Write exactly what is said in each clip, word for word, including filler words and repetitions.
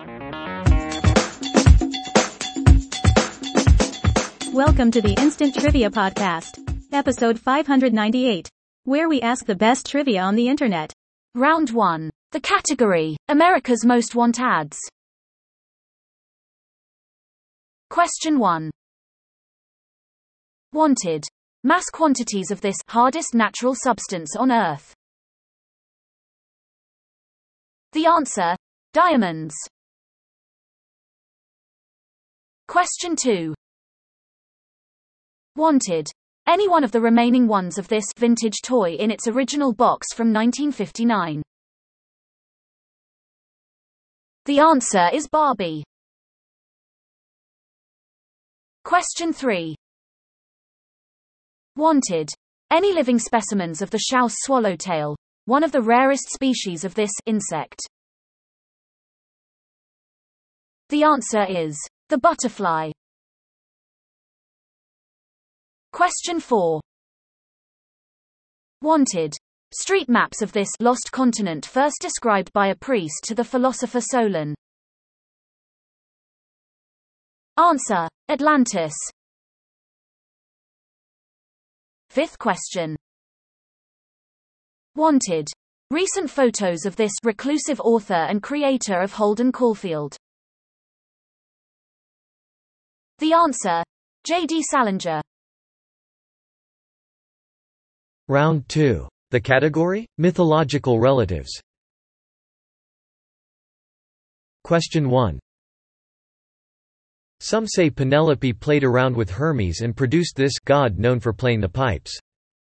Welcome to the Instant Trivia Podcast, episode five hundred ninety-eight, where we ask the best trivia on the internet. Round one. The category, America's Most Want Ads. Question one. Wanted. Mass quantities of this hardest natural substance on Earth. The answer, diamonds. Question two. Wanted. Any one of the remaining ones of this vintage toy in its original box from nineteen fifty-nine. The answer is Barbie. Question three. Wanted. Any living specimens of the Schaus swallowtail, one of the rarest species of this insect. The answer is the butterfly. Question four. Wanted. Street maps of this lost continent first described by a priest to the philosopher Solon. Answer, Atlantis. Fifth question. Wanted. Recent photos of this reclusive author and creator of Holden Caulfield. The answer, J D Salinger. Round two. The category, mythological relatives. Question one. Some say Penelope played around with Hermes and produced this god known for playing the pipes.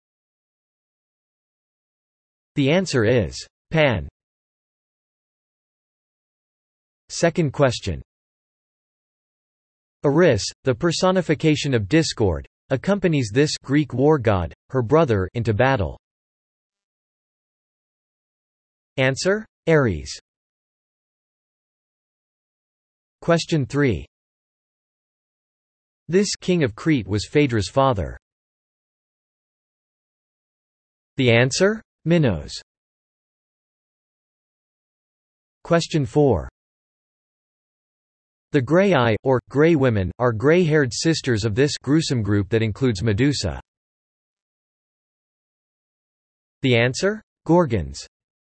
The answer is Pan. Second question. Eris, the personification of discord, accompanies this Greek war god, her brother, into battle. Answer, Ares. Question three. This king of Crete was Phaedra's father. The answer, Minos. Question four. The Graeae, or Grey women, are grey-haired sisters of this gruesome group that includes Medusa. The answer? Gorgons.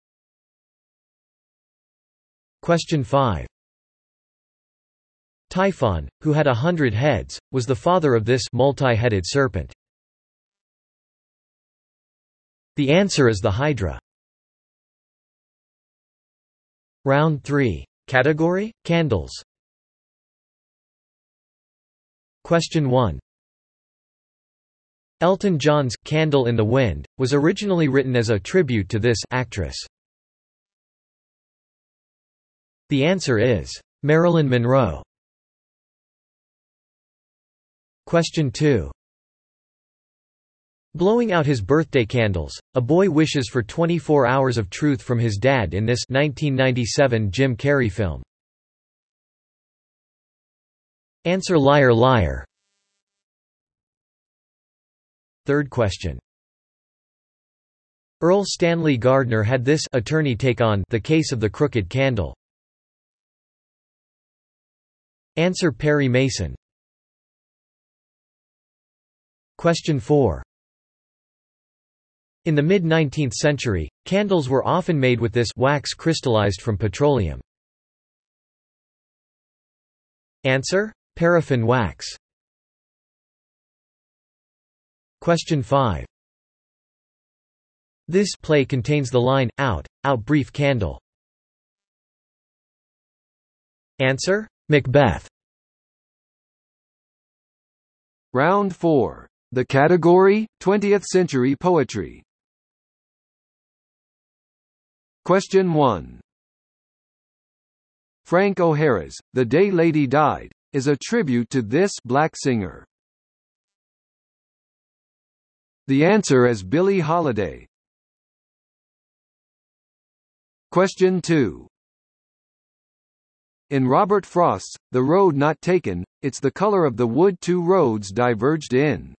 Question five. Typhon, who had a hundred heads, was the father of this multi-headed serpent. The answer is the Hydra. Round three. Category, candles. Question one. Elton John's "Candle in the Wind" was originally written as a tribute to this actress. The answer is Marilyn Monroe. Question two. Blowing out his birthday candles, a boy wishes for twenty-four hours of truth from his dad in this nineteen ninety-seven Jim Carrey film. Answer, Liar Liar. Third question. Earl Stanley Gardner had this attorney take on the case of the crooked candle. Answer, Perry Mason. Question four. In the mid-nineteenth century, candles were often made with this wax crystallized from petroleum. Answer, paraffin wax. Question five. This play contains the line, "Out, out brief candle." Answer, Macbeth. Round four. The category, twentieth century poetry. Question one. Frank O'Hara's "The Day Lady Died" is a tribute to this black singer. The answer is Billie Holiday. Question two. In Robert Frost's "The Road Not Taken," it's the color of the wood two roads diverged in.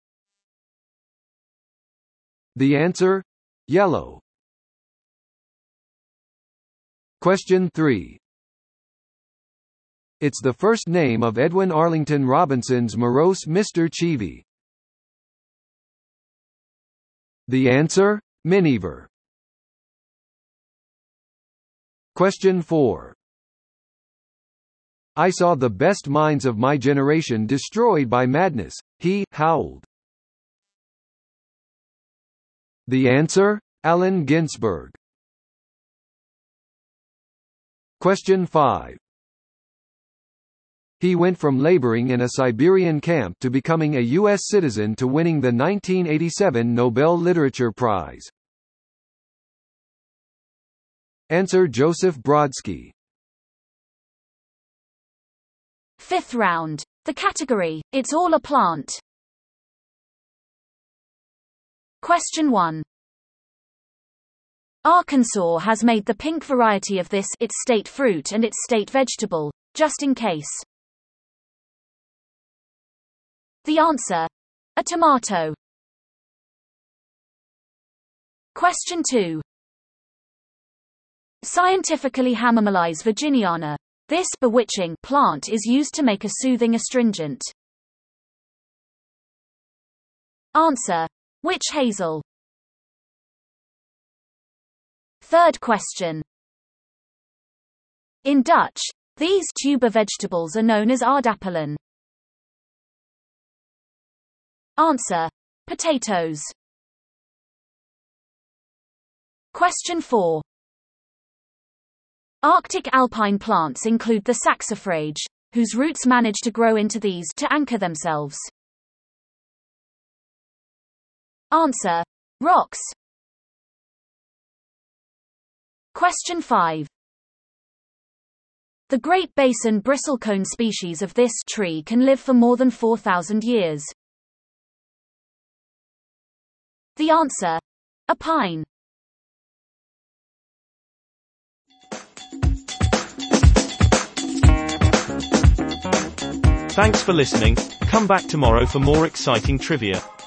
The answer? Yellow. Question three. It's the first name of Edwin Arlington Robinson's morose Mister Cheevy. The answer? Miniver. Question four. I saw the best minds of my generation destroyed by madness. He howled. The answer? Allen Ginsberg. Question five. He went from laboring in a Siberian camp to becoming a U S citizen to winning the nineteen eighty-seven Nobel Literature Prize. Answer: Joseph Brodsky. Fifth round. The category, it's all a plant. Question one. Arkansas has made the pink variety of this its state fruit and its state vegetable, just in case. The answer? A tomato. Question two. Scientifically Hammermelize virginiana. This bewitching plant is used to make a soothing astringent. Answer: witch hazel. Third question. In Dutch, these tuber vegetables are known as aardappelen. Answer: potatoes. Question four. Arctic alpine plants include the saxifrage, whose roots manage to grow into these to anchor themselves. Answer: rocks. Question five. The Great Basin bristlecone species of this tree can live for more than four thousand years. The answer: a pine. Thanks for listening. Come back tomorrow for more exciting trivia.